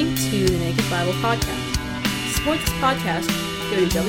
listening to the Naked Bible Podcast. To support this podcast, go to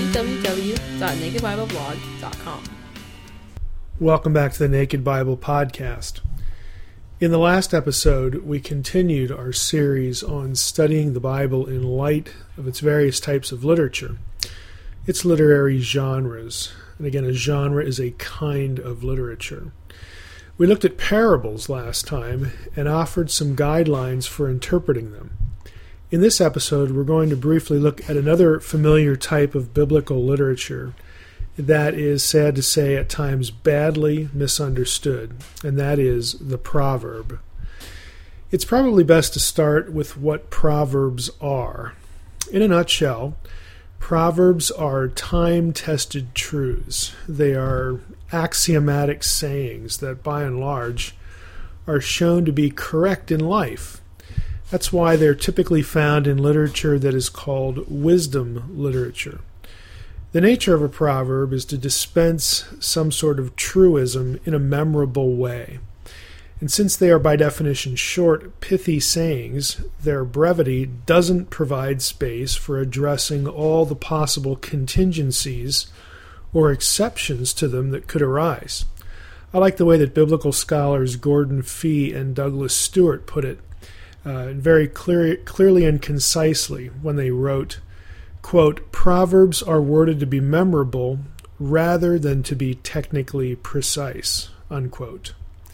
www.nakedbibleblog.com. Welcome back to the Naked Bible Podcast. In the last episode, we continued our series on studying the Bible in light of its various types of literature, its literary genres. And again, a genre is a kind of literature. We looked at parables last time and offered some guidelines for interpreting them. In this episode, we're going to briefly look at another familiar type of biblical literature that is, sad to say, at times badly misunderstood, and that is the proverb. It's probably best to start with what proverbs are. In a nutshell, proverbs are time-tested truths. They are axiomatic sayings that, by and large, are shown to be correct in life. That's why they're typically found in literature that is called wisdom literature. The nature of a proverb is to dispense some sort of truism in a memorable way. And since they are by definition short, pithy sayings, their brevity doesn't provide space for addressing all the possible contingencies or exceptions to them that could arise. I like the way that biblical scholars Gordon Fee and Douglas Stewart put it very clearly and concisely when they wrote, quote, "Proverbs are worded to be memorable rather than to be technically precise," unquote.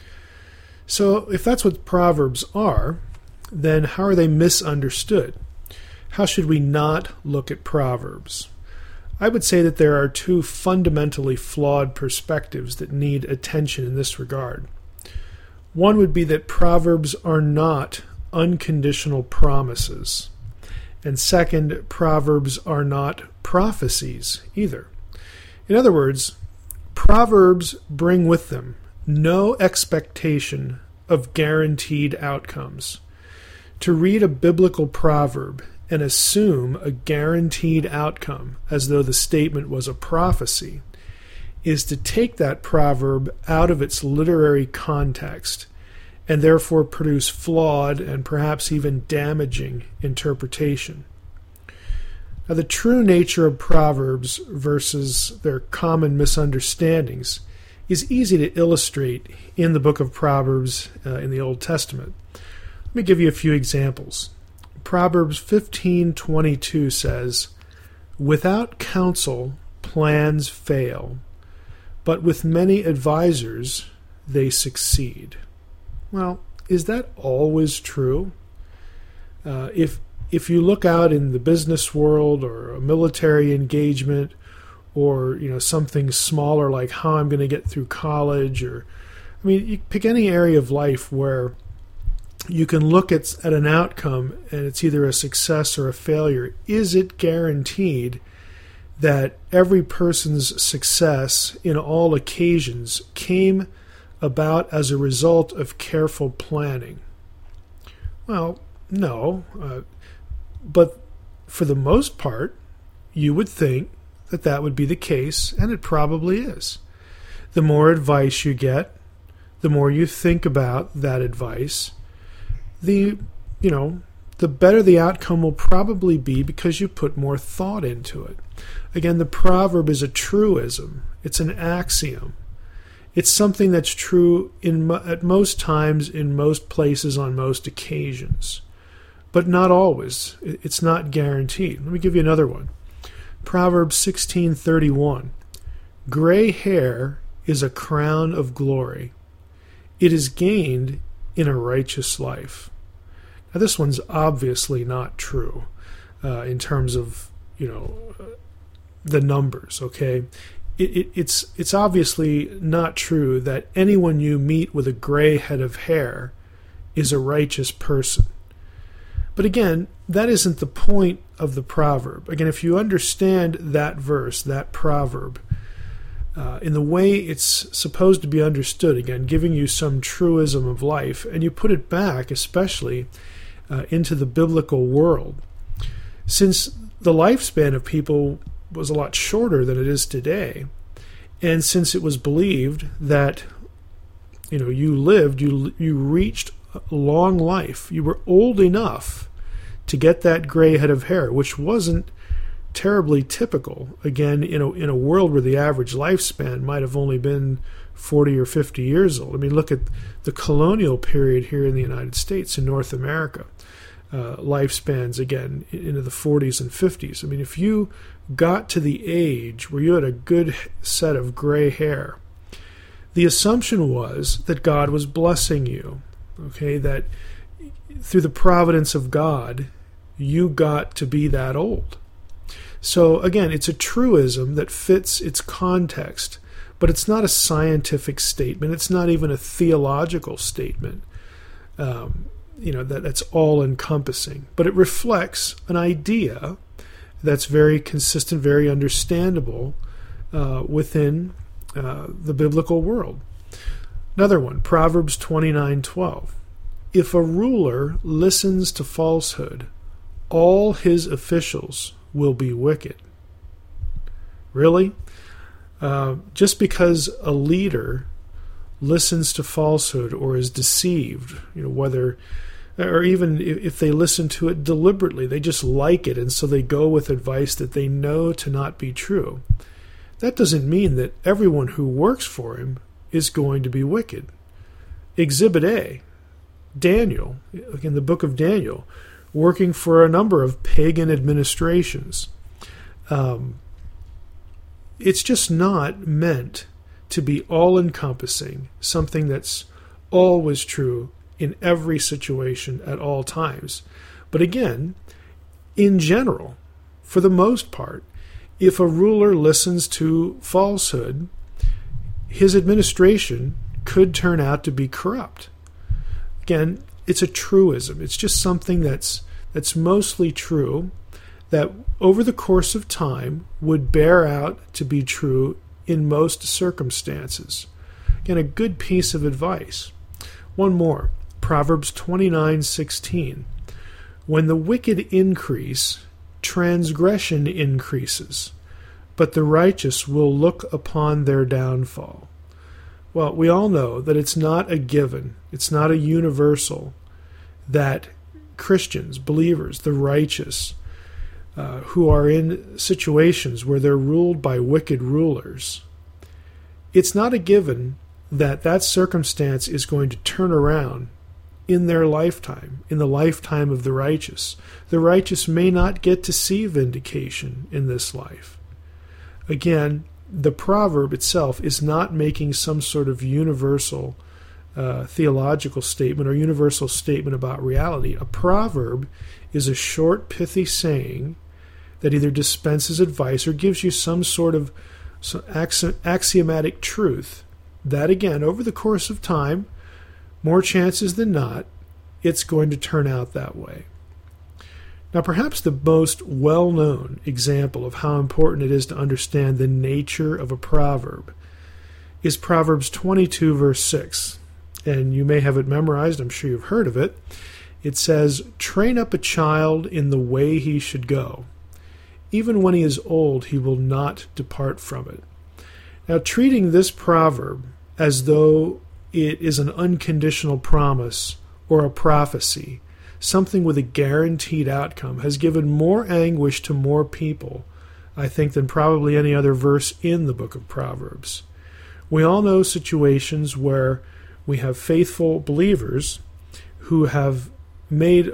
So if that's what Proverbs are, then how are they misunderstood? How should we not look at Proverbs? I would say that there are two fundamentally flawed perspectives that need attention in this regard. One would be that Proverbs are not unconditional promises. And second, Proverbs are not prophecies either. In other words, Proverbs bring with them no expectation of guaranteed outcomes. To read a biblical proverb and assume a guaranteed outcome as though the statement was a prophecy is to take that proverb out of its literary context and therefore produce flawed and perhaps even damaging interpretation. Now, the true nature of Proverbs versus their common misunderstandings is easy to illustrate in the book of Proverbs in the Old Testament. Let me give you a few examples. Proverbs 15:22 says, "Without counsel, plans fail, but with many advisors, they succeed." Well, is that always true? If you look out in the business world or a military engagement or something smaller like how I'm going to get through college, or you pick any area of life where you can look at an outcome and it's either a success or a failure. Is it guaranteed that every person's success in all occasions came about as a result of careful planning? Well, no. But for the most part, you would think that would be the case, and it probably is. The more advice you get, the more you think about that advice, the better the outcome will probably be because you put more thought into it. Again, the proverb is a truism. It's an axiom. It's something that's true at most times, in most places, on most occasions. But not always. It's not guaranteed. Let me give you another one. Proverbs 16:31. "Gray hair is a crown of glory. It is gained in a righteous life." Now this one's obviously not true in terms of, the numbers, okay? It's obviously not true that anyone you meet with a gray head of hair is a righteous person. But again, that isn't the point of the proverb. Again, if you understand that verse, that proverb, in the way it's supposed to be understood, again, giving you some truism of life, and you put it back, especially into the biblical world, since the lifespan of people was a lot shorter than it is today, and since it was believed that you reached a long life, you were old enough to get that gray head of hair, which wasn't terribly typical. Again, in a world where the average lifespan might have only been 40 or 50 years old. I mean, look at the colonial period here in the United States, in North America. Lifespans, again, into the 40s and 50s. I mean, if you got to the age where you had a good set of gray hair, the assumption was that God was blessing you, okay, that through the providence of God, you got to be that old. So again, it's a truism that fits its context, but it's not a scientific statement. It's not even a theological statement, that's all-encompassing. But it reflects an idea that's very consistent, very understandable within the biblical world. Another one, Proverbs 29:12. If a ruler listens to falsehood, all his officials will be wicked. Really? Just because a leader listens to falsehood or is deceived, whether, or even if they listen to it deliberately, they just like it, and so they go with advice that they know to not be true. That doesn't mean that everyone who works for him is going to be wicked. Exhibit A, Daniel, in the book of Daniel, working for a number of pagan administrations. It's just not meant to be all-encompassing, something that's always true in every situation at all times. But again, in general, for the most part, if a ruler listens to falsehood, his administration could turn out to be corrupt. Again, it's a truism. It's just something that's mostly true, that over the course of time would bear out to be true in most circumstances. Again, a good piece of advice. One more, Proverbs 29:16. When the wicked increase, transgression increases, but the righteous will look upon their downfall. Well, we all know that it's not a given, it's not a universal, that Christians, believers, the righteous, who are in situations where they're ruled by wicked rulers, it's not a given that circumstance is going to turn around in their lifetime, in the lifetime of the righteous. The righteous may not get to see vindication in this life. Again, the proverb itself is not making some sort of universal theological statement or universal statement about reality. A proverb is a short, pithy saying that either dispenses advice or gives you some sort of axiomatic truth that, again, over the course of time, more chances than not, it's going to turn out that way. Now, perhaps the most well-known example of how important it is to understand the nature of a proverb is Proverbs 22, verse 6. And you may have it memorized. I'm sure you've heard of it. It says, "Train up a child in the way he should go. Even when he is old, he will not depart from it." Now, treating this proverb as though it is an unconditional promise or a prophecy, something with a guaranteed outcome, has given more anguish to more people, I think, than probably any other verse in the book of Proverbs. We all know situations where we have faithful believers who have made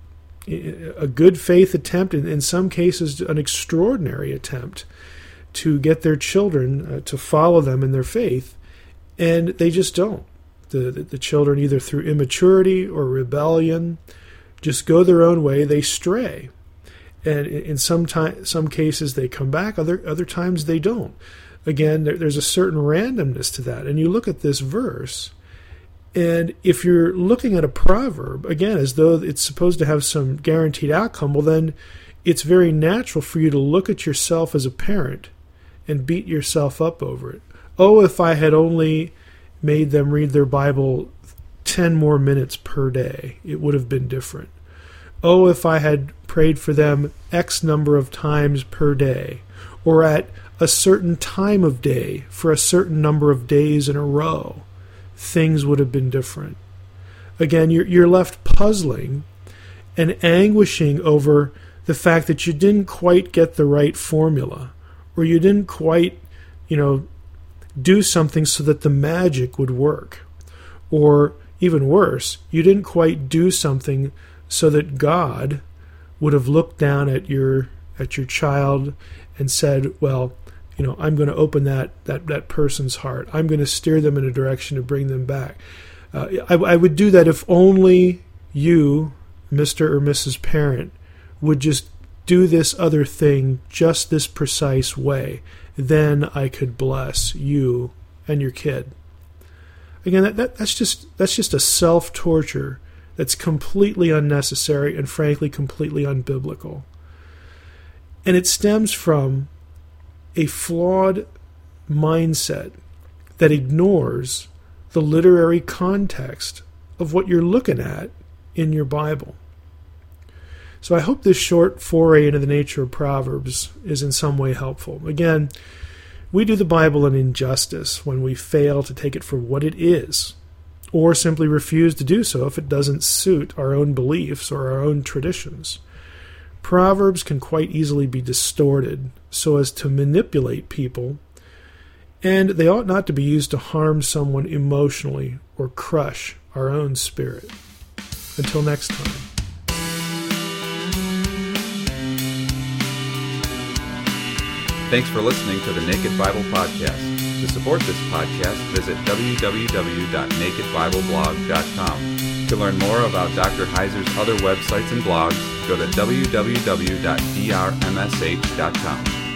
a good faith attempt, in some cases an extraordinary attempt, to get their children to follow them in their faith, and they just don't. The children, either through immaturity or rebellion, just go their own way. They stray, and in some cases they come back. Other times they don't. Again, there's a certain randomness to that. And you look at this verse, and if you're looking at a proverb, again, as though it's supposed to have some guaranteed outcome, well, then it's very natural for you to look at yourself as a parent and beat yourself up over it. Oh, if I had only made them read their Bible 10 more minutes per day, it would have been different. Oh, if I had prayed for them X number of times per day, or at a certain time of day for a certain number of days in a row, things would have been different. Again, you're left puzzling and anguishing over the fact that you didn't quite get the right formula, or you didn't quite, do something so that the magic would work. Or even worse, you didn't quite do something so that God would have looked down at your child and said, well, I'm going to open that person's heart. I'm going to steer them in a direction to bring them back. I would do that if only you, Mr. or Mrs. Parent, would just do this other thing just this precise way. Then I could bless you and your kid. Again, that's just a self-torture that's completely unnecessary and frankly completely unbiblical. And it stems from a flawed mindset that ignores the literary context of what you're looking at in your Bible. So I hope this short foray into the nature of Proverbs is in some way helpful. Again, we do the Bible an injustice when we fail to take it for what it is, or simply refuse to do so if it doesn't suit our own beliefs or our own traditions. Proverbs can quite easily be distorted so as to manipulate people, and they ought not to be used to harm someone emotionally or crush our own spirit. Until next time. Thanks for listening to the Naked Bible Podcast. To support this podcast, visit www.nakedbibleblog.com. To learn more about Dr. Heiser's other websites and blogs, go to www.drmsh.com.